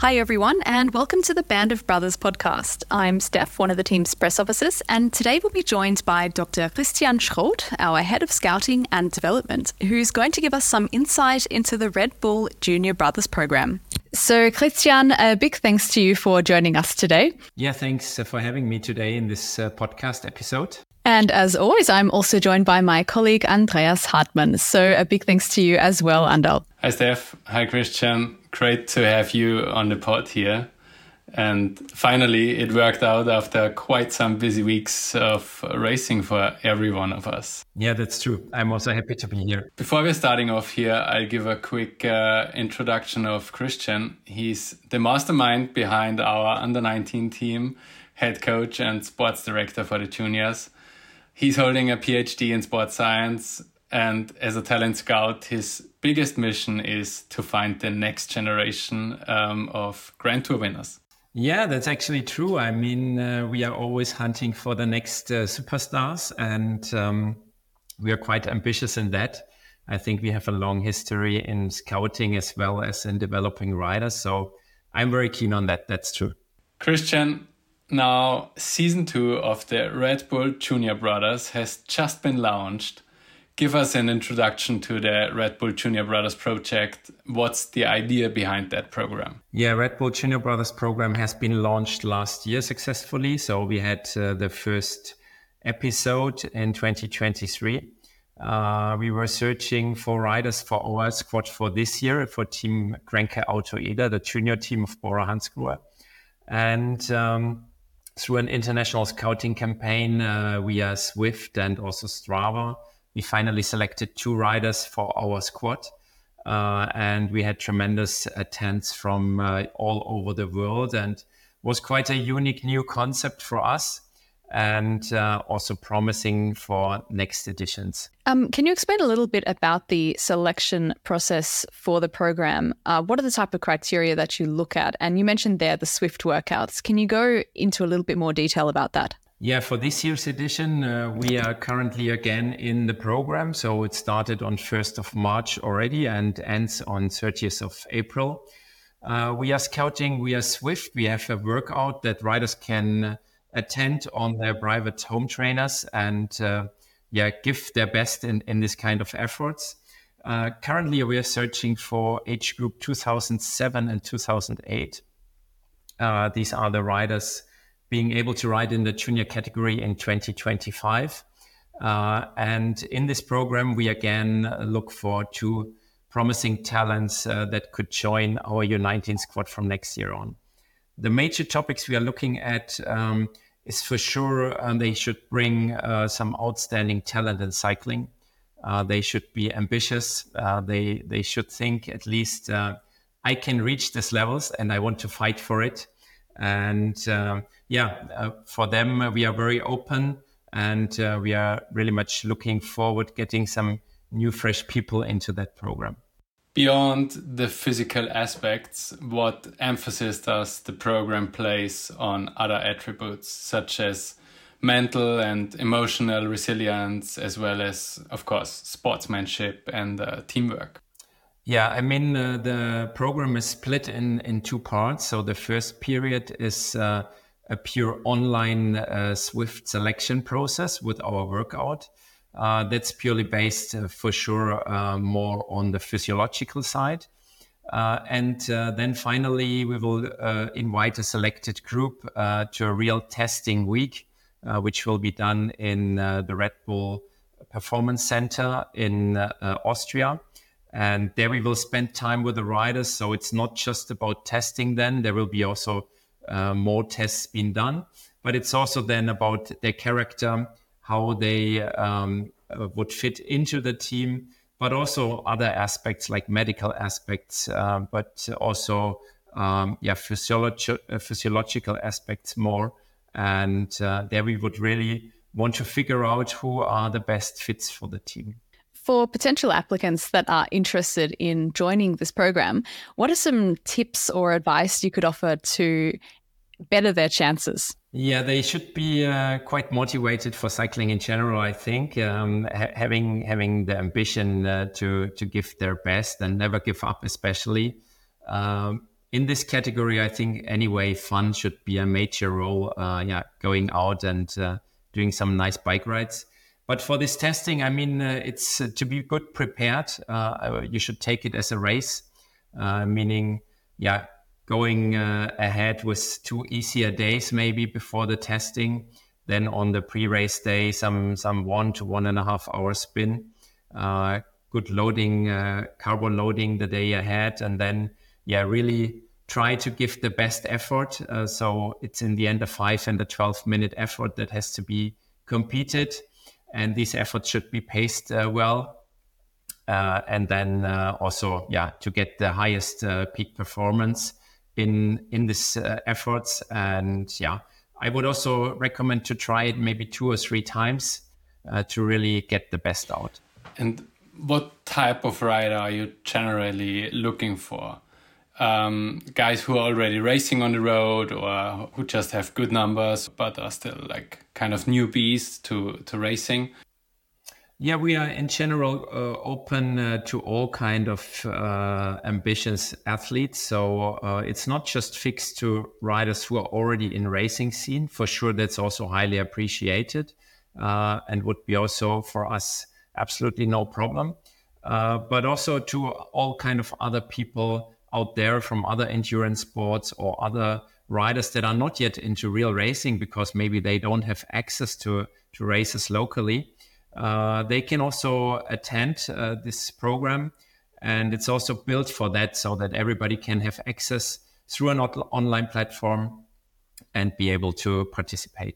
Hi everyone, and welcome to the Band of Brothers podcast. I'm Steph, one of the team's press officers, and today we'll be joined by Dr. Christian Schroth, our Head of Scouting and Development, who's going to give us some insight into the Red Bull Junior Brothers program. So Christian, a big thanks to you for joining us today. Yeah, thanks for having me today in this podcast episode. And as always, I'm also joined by my colleague Andreas Hartmann. So a big thanks to you as well, Andal. Hi, Steph. Hi, Christian. Great to have you on the pod here. And finally, it worked out after quite some busy weeks of racing for every one of us. Yeah, that's true. I'm also happy to be here. Before we're starting off here, I'll give a quick introduction of Christian. He's the mastermind behind our under-19 team, head coach and sports director for the juniors. He's holding a PhD in sports science, and as a talent scout, his biggest mission is to find the next generation of Grand Tour winners. Yeah, that's actually true. I mean, we are always hunting for the next superstars, and we are quite ambitious in that. I think we have a long history in scouting as well as in developing riders. So I'm very keen on that. That's true. Christian, now season 2 of the Red Bull Junior Brothers has just been launched. Give us an introduction to the Red Bull Junior Brothers project. What's the idea behind that program? Yeah, Red Bull Junior Brothers program has been launched last year successfully. So we had the first episode in 2023. We were searching for riders for our squad for this year, for Team Grenke Auto Eder, the junior team of Bora Hansgrohe. And through an international scouting campaign via Zwift and also Strava, we finally selected 2 riders for our squad. And we had tremendous attendance from all over the world, and was quite a unique new concept for us, and also promising for next editions. Can you explain a little bit about the selection process for the program? What are the type of criteria that you look at? And you mentioned there the Zwift workouts. Can you go into a little bit more detail about that? Yeah, for this year's edition, we are currently again in the program. So it started on 1st of March already and ends on 30th of April. We are scouting via Zwift. We have a workout that riders can attend on their private home trainers and give their best in this kind of efforts. Currently, we are searching for age group 2007 and 2008. These are the riders being able to ride in the junior category in 2025. And in this program, we again look for 2 promising talents that could join our U19 squad from next year on. The major topics we are looking at is for sure they should bring some outstanding talent in cycling. They should be ambitious. They should think at least I can reach these levels and I want to fight for it. And for them, we are very open, and we are really much looking forward getting some new, fresh people into that program. Beyond the physical aspects, what emphasis does the program place on other attributes, such as mental and emotional resilience, as well as, of course, sportsmanship and teamwork? Yeah, I mean, the program is split in 2 parts. So the first period is a pure online Zwift selection process with our workout. That's purely based for sure more on the physiological side. And then finally, we will invite a selected group to a real testing week, which will be done in the Red Bull Performance Center in Austria. And there we will spend time with the riders. So it's not just about testing then. There will be also more tests being done. But it's also then about their character, how they would fit into the team, but also other aspects like medical aspects, but also physiological aspects more. And there we would really want to figure out who are the best fits for the team. For potential applicants that are interested in joining this program, what are some tips or advice you could offer to better their chances? Yeah, they should be quite motivated for cycling in general, I think, having the ambition to give their best and never give up, especially. in this category, I think anyway, fun should be a major role. Going out and doing some nice bike rides. But for this testing, I mean, it's to be good prepared. You should take it as a race, meaning, going ahead with 2 easier days maybe before the testing. Then on the pre-race day, some 1 to 1.5 hour spin. Good loading, carbon loading the day ahead, and then really try to give the best effort. So it's in the end a 5 and a 12-minute effort that has to be competed, and these efforts should be paced well. And then also to get the highest peak performance in this efforts. And I would also recommend to try it maybe 2 or 3 times to really get the best out. And what type of rider are you generally looking for? Guys who are already racing on the road, or who just have good numbers but are still like kind of newbies to racing? Yeah, we are in general open to all kind of ambitious athletes. So it's not just fixed to riders who are already in racing scene. For sure, that's also highly appreciated and would be also for us absolutely no problem. But also to all kind of other people out there from other endurance sports or other riders that are not yet into real racing because maybe they don't have access to races locally. They can also attend this program, and it's also built for that so that everybody can have access through an online platform and be able to participate.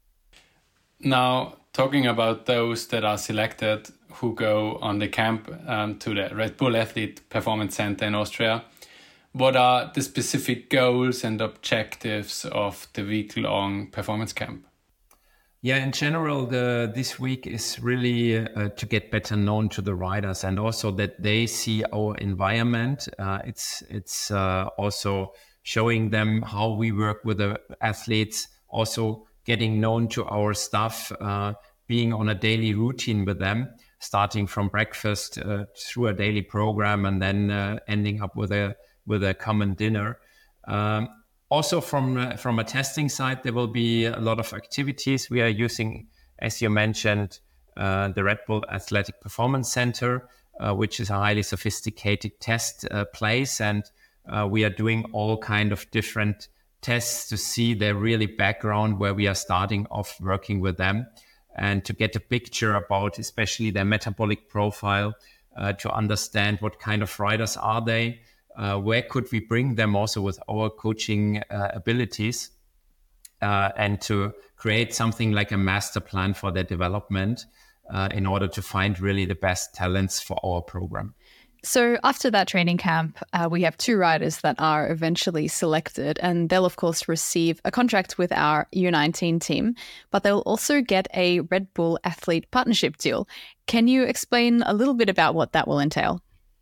Now, talking about those that are selected who go on the camp to the Red Bull Athlete Performance Center in Austria, what are the specific goals and objectives of the week-long performance camp? Yeah, in general, this week is really to get better known to the riders and also that they see our environment. It's also showing them how we work with the athletes, also getting known to our staff, being on a daily routine with them, starting from breakfast through a daily program and then ending up with a common dinner. Also from a testing side, there will be a lot of activities. We are using, as you mentioned, the Red Bull Athletic Performance Center, which is a highly sophisticated test place. And we are doing all kind of different tests to see their really background where we are starting off working with them and to get a picture about especially their metabolic profile, to understand what kind of riders are they. Where could we bring them also with our coaching abilities and to create something like a master plan for their development in order to find really the best talents for our program. So after that training camp, we have 2 riders that are eventually selected, and they'll, of course, receive a contract with our U19 team, but they'll also get a Red Bull Athlete Partnership deal. Can you explain a little bit about what that will entail?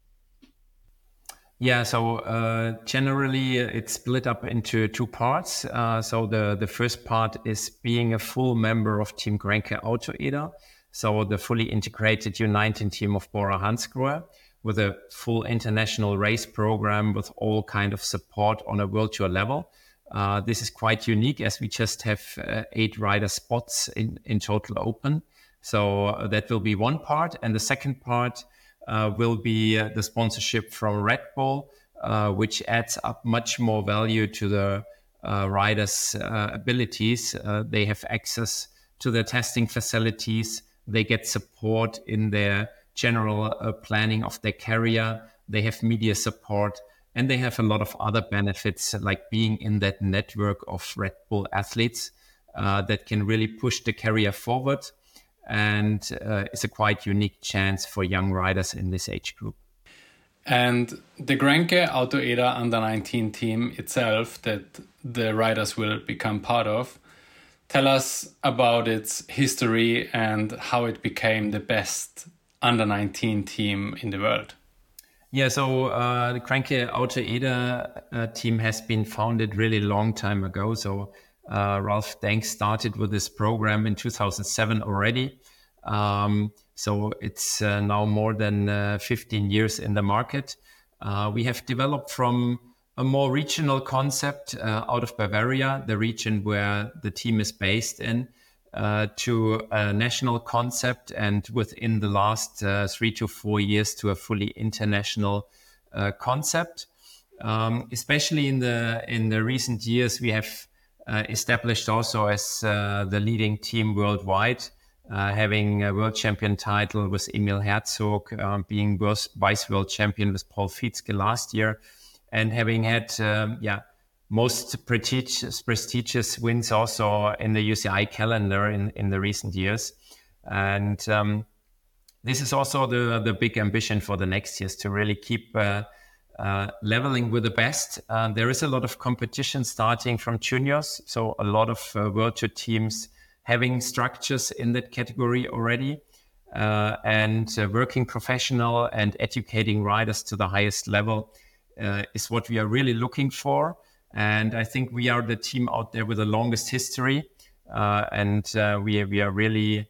Yeah, so generally it's split up into 2 parts. So the first part is being a full member of Team Grenke Autoeder, so the fully integrated U19 team of Bora Hansgrohe, with a full international race program with all kind of support on a world tour level. This is quite unique as we just have 8 rider spots in total open. So that will be one part. And the second part will be the sponsorship from Red Bull, which adds up much more value to the riders' abilities. They have access to the testing facilities. They get support in their general planning of their career. They have media support, and they have a lot of other benefits like being in that network of Red Bull athletes that can really push the career forward. And it's a quite unique chance for young riders in this age group. And the Grenke Autoeder Under-19 team itself that the riders will become part of, tell us about its history and how it became the best Under-19 team in the world. Yeah, so the Grenke Autoeder team has been founded really long time ago. So Ralph Denk started with this program in 2007 already. So it's now more than 15 years in the market. We have developed from a more regional concept out of Bavaria, the region where the team is based in, to a national concept, and within the last 3 to 4 years to a fully international concept. Especially in the recent years, we have established also as the leading team worldwide, having a world champion title with Emil Herzog, being vice world champion with Paul Fitzke last year, and having had most prestigious wins also in the UCI calendar in the recent years. And this is also the big ambition for the next years, to really keep leveling with the best. There is a lot of competition starting from juniors, so a lot of World Tour teams having structures in that category already, and working professional and educating riders to the highest level is what we are really looking for. And I think we are the team out there with the longest history, and we are really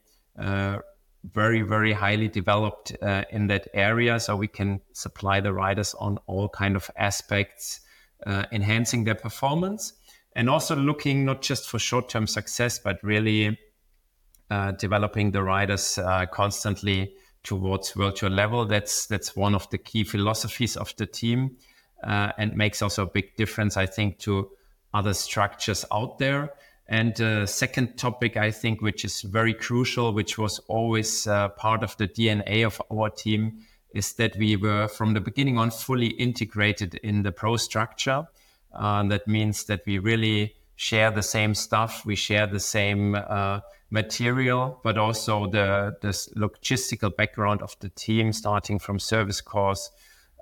very, very highly developed in that area. So we can supply the riders on all kind of aspects, enhancing their performance, and also looking not just for short-term success, but really developing the riders constantly towards World Tour level. That's one of the key philosophies of the team, and makes also a big difference, I think, to other structures out there. And the second topic, I think, which is very crucial, which was always part of the DNA of our team, is that we were from the beginning on fully integrated in the pro structure. That means that we really share the same stuff, we share the same material, but also the logistical background of the team, starting from service course,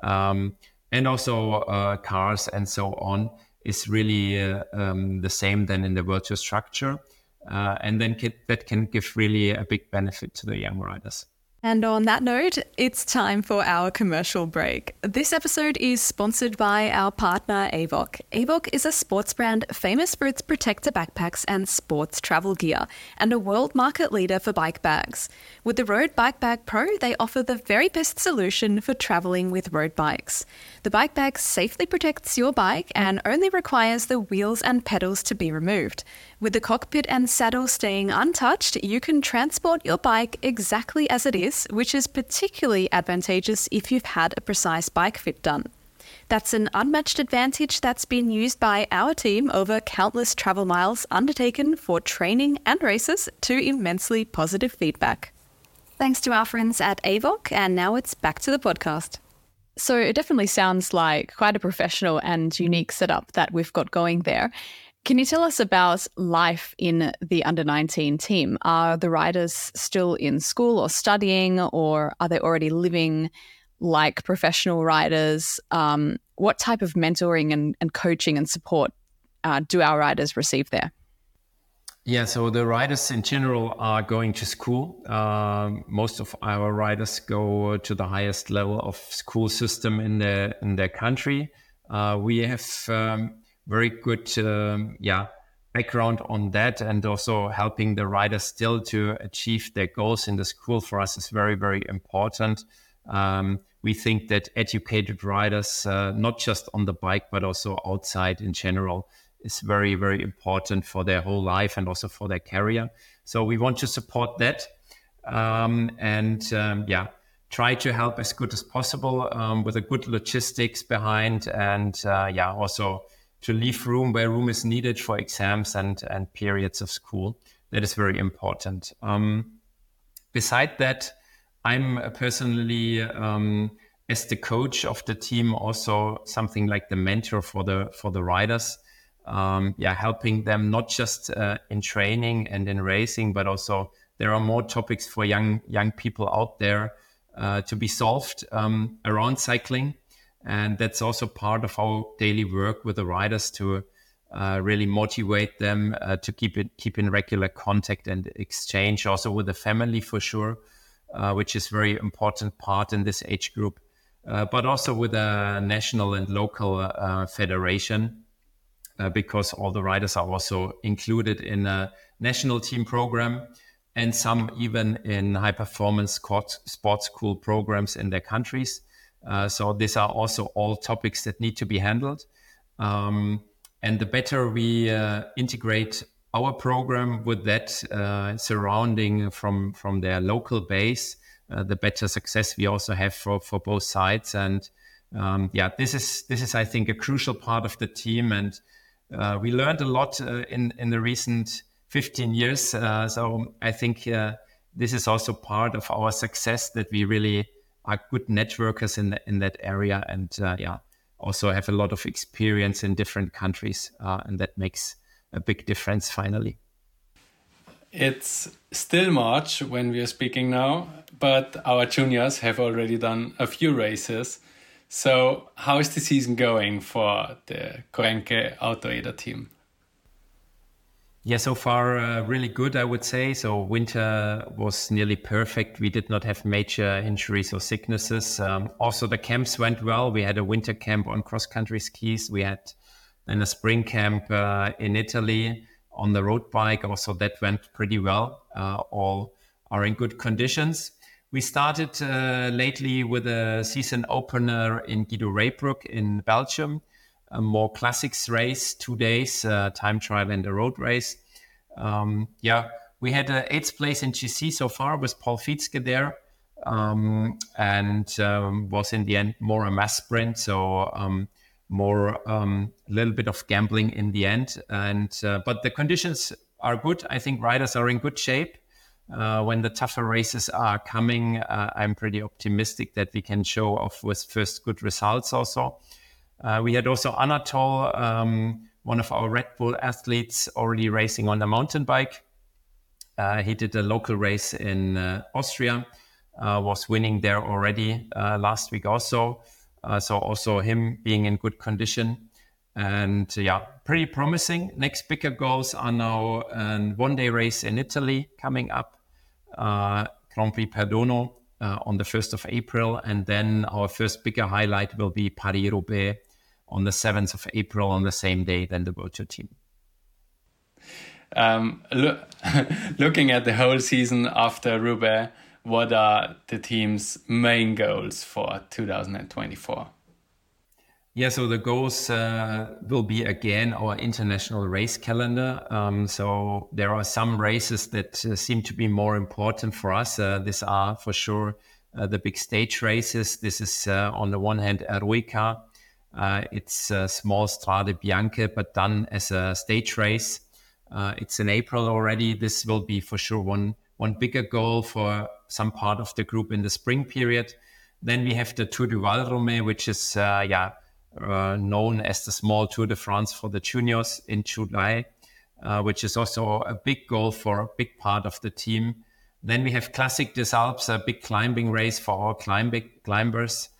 and also cars and so on, is really the same then in the World Tour structure. And then that can give really a big benefit to the young riders. And on that note, it's time for our commercial break. This episode is sponsored by our partner, Avok. Avok is a sports brand famous for its protector backpacks and sports travel gear, and a world market leader for bike bags. With the Road Bike Bag Pro, they offer the very best solution for traveling with road bikes. The bike bag safely protects your bike and only requires the wheels and pedals to be removed. With the cockpit and saddle staying untouched, you can transport your bike exactly as it is, which is particularly advantageous if you've had a precise bike fit done. That's an unmatched advantage that's been used by our team over countless travel miles undertaken for training and races to immensely positive feedback. Thanks to our friends at Avok, and now it's back to the podcast. So it definitely sounds like quite a professional and unique setup that we've got going there. Can you tell us about life in the under-19 team? Are the riders still in school or studying, or are they already living like professional riders? What type of mentoring and coaching and support do our riders receive there? Yeah, so the riders in general are going to school. Most of our riders go to the highest level of school system in their country. We have very good background on that, and also helping the riders still to achieve their goals in the school for us is very, very important. We think that educated riders, not just on the bike, but also outside in general, is very, very important for their whole life and also for their career. So we want to support that, try to help as good as possible with a good logistics behind, and also to leave room where room is needed for exams and periods of school. That is very important. Beside that, I'm personally, as the coach of the team, also something like the mentor for the riders. Helping them not just in training and in racing, but also there are more topics for young people out there to be solved around cycling. And that's also part of our daily work with the riders, to really motivate them to keep in regular contact and exchange, also with the family for sure, which is very important part in this age group, but also with a national and local federation, because all the riders are also included in a national team program, and some even in high performance sports school programs in their countries. So these are also all topics that need to be handled. And the better we integrate our program with that surrounding from their local base, the better success we also have for both sides. And this is I think a crucial part of the team, and we learned a lot in the recent 15 years. So I think this is also part of our success, that we really are good networkers in that area, and also have a lot of experience in different countries, and that makes a big difference finally. It's still March when we are speaking now, but our juniors have already done a few races. So how is the season going for the Korenke Autoeder team? Yeah, so far really good, I would say. So winter was nearly perfect. We did not have major injuries or sicknesses. Also, the camps went well. We had a winter camp on cross-country skis. We had then a spring camp in Italy on the road bike. Also, that went pretty well. All are in good conditions. We started lately with a season opener in Guido Reybrouck in Belgium. A more classics race, 2 days, time trial and a road race. We had an 8th place in GC so far with Paul Fitzke there, and was in the end more a mass sprint, so more a little bit of gambling in the end. And but the conditions are good. I think riders are in good shape. When the tougher races are coming, I'm pretty optimistic that we can show off with first good results also. We had also Anatol, one of our Red Bull athletes, already racing on a mountain bike. He did a local race in Austria, was winning there already last week also. So also him being in good condition. And pretty promising. Next bigger goals are now a one-day race in Italy coming up, Grand Prix Perdono on the 1st of April. And then our first bigger highlight will be Paris-Roubaix on the 7th of April, on the same day than the World Tour team. Looking at the whole season after Roubaix, what are the team's main goals for 2024? Yeah, so the goals will be again our international race calendar. So there are some races that seem to be more important for us. These are for sure the big stage races. This is on the one hand Eroica. It's a small Strade Bianche, but done as a stage race. It's in April already. This will be for sure one bigger goal for some part of the group in the spring period. Then we have the Tour du Val-Thorens, which is known as the small Tour de France for the juniors in July, which is also a big goal for a big part of the team. Then we have Classic des Alpes, a big climbing race for our climbers,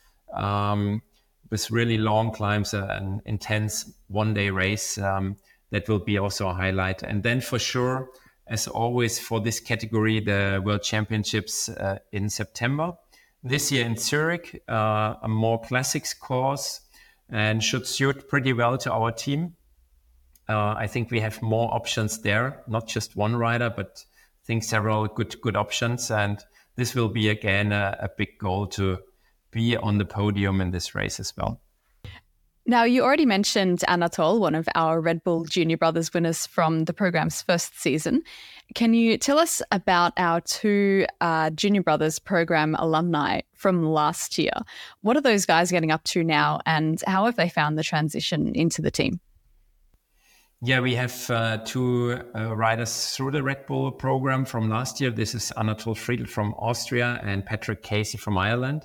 with really long climbs, an intense one-day race. That will be also a highlight. And then for sure, as always for this category, the World Championships in September. This year in Zurich, a more classics course, and should suit pretty well to our team. I think we have more options there, not just one rider, but I think several good options. And this will be again a big goal to be on the podium in this race as well. Now, you already mentioned Anatol, one of our Red Bull Junior Brothers winners from the program's first season. Can you tell us about our two Junior Brothers program alumni from last year? What are those guys getting up to now, and how have they found the transition into the team? Yeah, we have two riders through the Red Bull program from last year. This is Anatol Friedl from Austria and Patrick Casey from Ireland.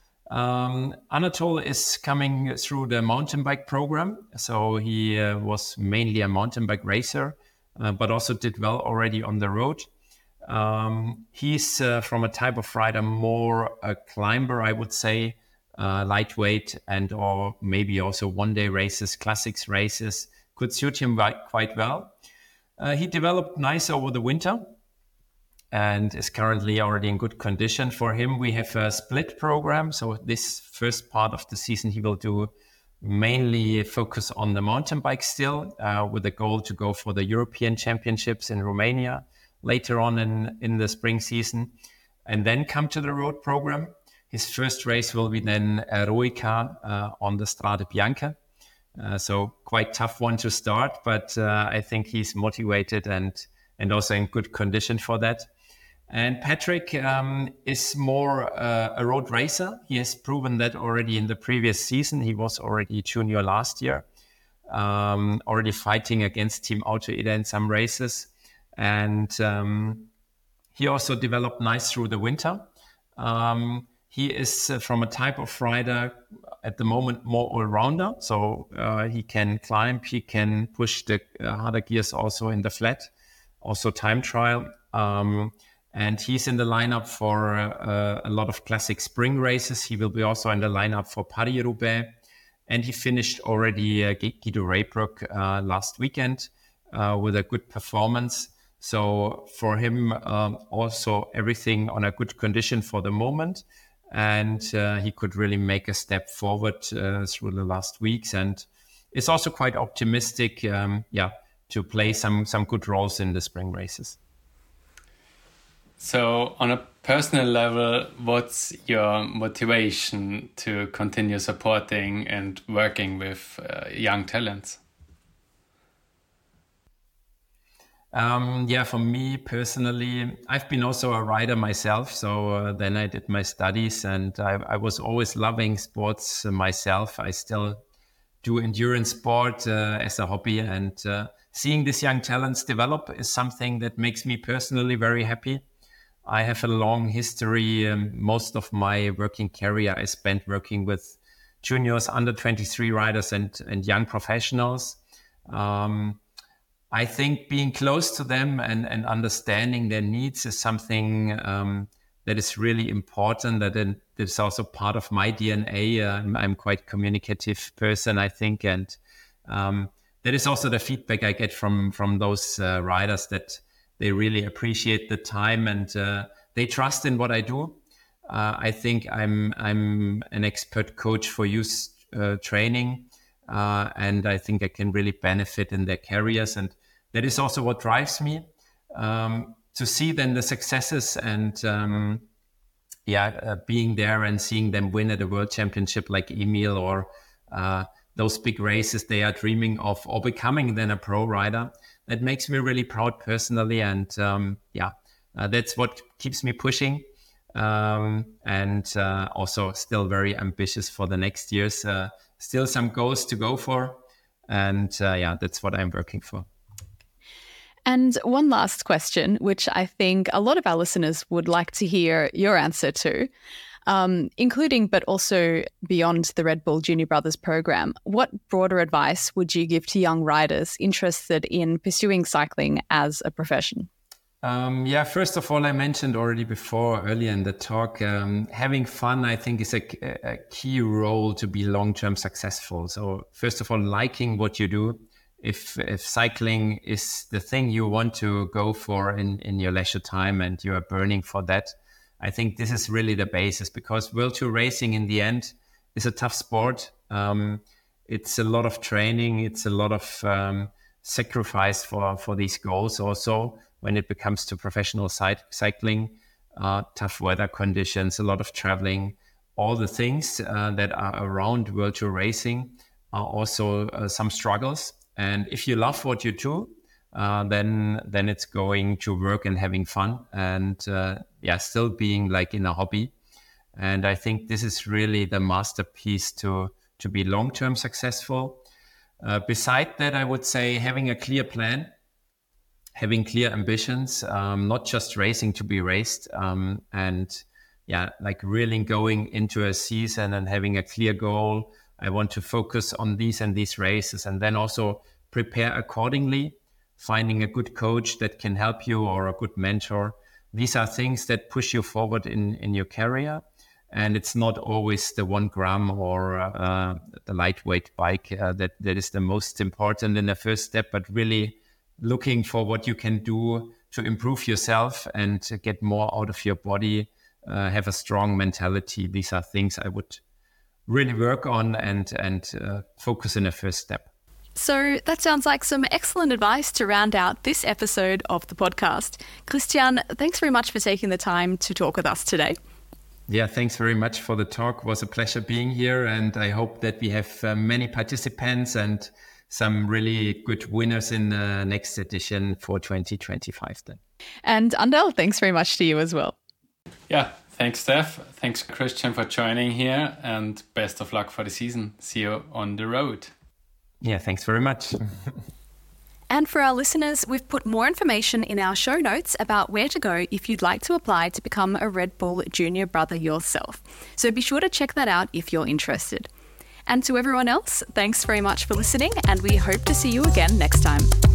Anatol is coming through the mountain bike program. So he was mainly a mountain bike racer, but also did well already on the road. He's from a type of rider, more a climber, I would say, lightweight and or maybe also one-day races, classics races, could suit him quite well. He developed nice over the winter and is currently already in good condition. For him, we have a split program. So this first part of the season, he will do mainly focus on the mountain bike still, with a goal to go for the European Championships in Romania later on in the spring season, and then come to the road program. His first race will be then Eroica on the Strade Bianche. So quite tough one to start, but I think he's motivated and also in good condition for that. And Patrick is more a road racer. He has proven that already in the previous season. He was already junior last year, already fighting against Team Auto Ida in some races. And he also developed nice through the winter. He is from a type of rider at the moment more all-rounder. So he can climb, he can push the harder gears also in the flat, also time trial. And he's in the lineup for a lot of classic spring races. He will be also in the lineup for Paris-Roubaix. And he finished already Guido Raybrook last weekend with a good performance. So for him, also everything on a good condition for the moment. And he could really make a step forward through the last weeks. And it's also quite optimistic, to play some good roles in the spring races. So on a personal level, what's your motivation to continue supporting and working with young talents? For me personally, I've been also a rider myself. So then I did my studies and I was always loving sports myself. I still do endurance sport as a hobby, and seeing these young talents develop is something that makes me personally very happy. I have a long history. Most of my working career I spent working with juniors, under 23 riders and young professionals. I think being close to them and understanding their needs is something that is really important. That is also part of my DNA. I'm quite a communicative person, I think. And that is also the feedback I get from those riders, that they really appreciate the time and they trust in what I do. I think I'm an expert coach for youth training, and I think I can really benefit in their careers. And that is also what drives me to see then the successes and being there and seeing them win at a world championship like Emil or those big races they are dreaming of, or becoming then a pro rider. That makes me really proud personally. And that's what keeps me pushing. And also still very ambitious for the next years. Still some goals to go for. And that's what I'm working for. And one last question, which I think a lot of our listeners would like to hear your answer to, including but also beyond the Red Bull Junior Brothers program. What broader advice would you give to young riders interested in pursuing cycling as a profession? First of all, I mentioned already earlier in the talk, having fun, I think, is a key role to be long-term successful. So first of all, liking what you do. If cycling is the thing you want to go for in your leisure time and you are burning for that, I think this is really the basis, because World Tour racing in the end is a tough sport. It's a lot of training. It's a lot of sacrifice for these goals. Also, when it comes to professional cycling, tough weather conditions, a lot of traveling, all the things that are around World Tour racing are also some struggles. And if you love what you do, then it's going to work and having fun and still being like in a hobby. And I think this is really the masterpiece to be long-term successful. Beside that, I would say having a clear plan, having clear ambitions, not just racing to be raced, like really going into a season and having a clear goal. I want to focus on these and these races, and then also prepare accordingly, finding a good coach that can help you or a good mentor. These are things that push you forward in your career. And it's not always the 1 gram or the lightweight bike that is the most important in the first step, but really looking for what you can do to improve yourself and to get more out of your body, have a strong mentality. These are things I would really work on and focus in the first step. So that sounds like some excellent advice to round out this episode of the podcast. Christian, thanks very much for taking the time to talk with us today. Yeah, thanks very much for the talk. It was a pleasure being here, and I hope that we have many participants and some really good winners in the next edition for 2025 then. And Andel, thanks very much to you as well. Yeah, thanks, Steph. Thanks, Christian, for joining here, and best of luck for the season. See you on the road. Yeah, thanks very much. And for our listeners, we've put more information in our show notes about where to go if you'd like to apply to become a Red Bull Junior Brother yourself. So be sure to check that out if you're interested. And to everyone else, thanks very much for listening, and we hope to see you again next time.